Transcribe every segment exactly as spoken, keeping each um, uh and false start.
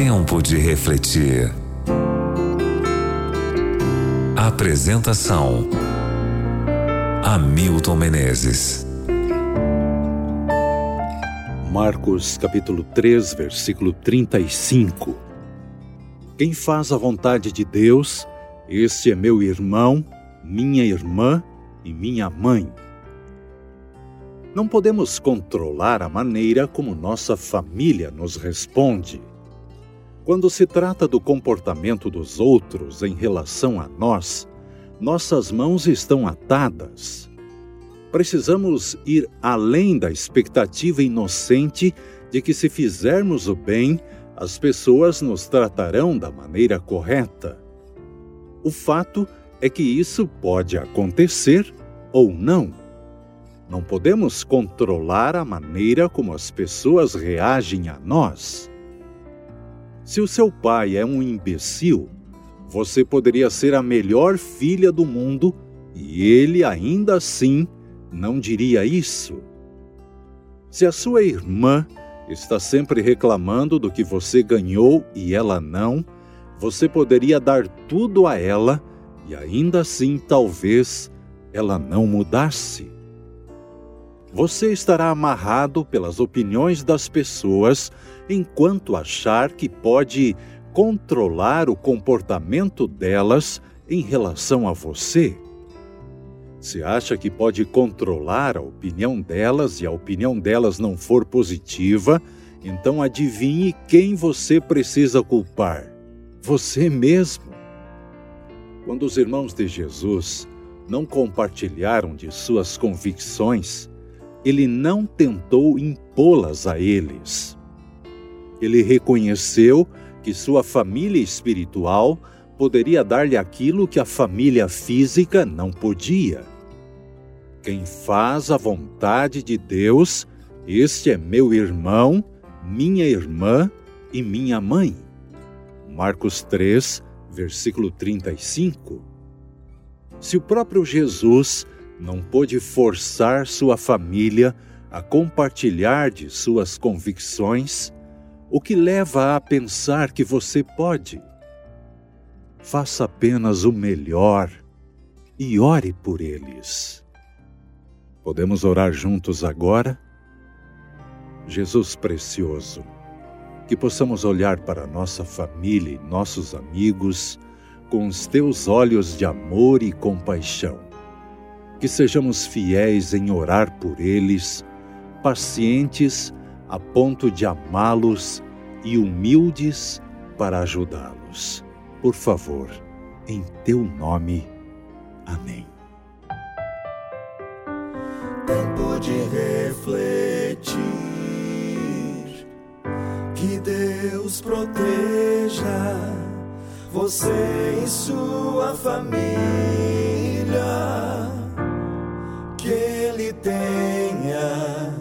Tempo de refletir. Apresentação: Hamilton Menezes. Marcos capítulo três, versículo trinta e cinco. Quem faz a vontade de Deus, este é meu irmão, minha irmã e minha mãe. Não podemos controlar a maneira como nossa família nos responde. Quando se trata do comportamento dos outros em relação a nós, nossas mãos estão atadas. Precisamos ir além da expectativa inocente de que, se fizermos o bem, as pessoas nos tratarão da maneira correta. O fato é que isso pode acontecer ou não. Não podemos controlar a maneira como as pessoas reagem a nós. Se o seu pai é um imbecil, você poderia ser a melhor filha do mundo e ele ainda assim não diria isso. Se a sua irmã está sempre reclamando do que você ganhou e ela não, você poderia dar tudo a ela e ainda assim talvez ela não mudasse. Você estará amarrado pelas opiniões das pessoas enquanto achar que pode controlar o comportamento delas em relação a você. Se acha que pode controlar a opinião delas e a opinião delas não for positiva, então adivinhe quem você precisa culpar: você mesmo. Quando os irmãos de Jesus não compartilharam de suas convicções, ele não tentou impô-las a eles. Ele reconheceu que sua família espiritual poderia dar-lhe aquilo que a família física não podia. Quem faz a vontade de Deus, este é meu irmão, minha irmã e minha mãe. Marcos três, versículo trinta e cinco. Se o próprio Jesus não pôde forçar sua família a compartilhar de suas convicções, o que leva a pensar que você pode? Faça apenas o melhor e ore por eles. Podemos orar juntos agora? Jesus precioso, que possamos olhar para nossa família e nossos amigos com os teus olhos de amor e compaixão. Que sejamos fiéis em orar por eles, pacientes a ponto de amá-los e humildes para ajudá-los. Por favor, em teu nome. Amém. Tempo de refletir, que Deus proteja você e sua família, que Ele tenha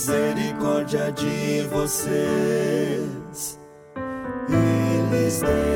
misericórdia de vocês, eles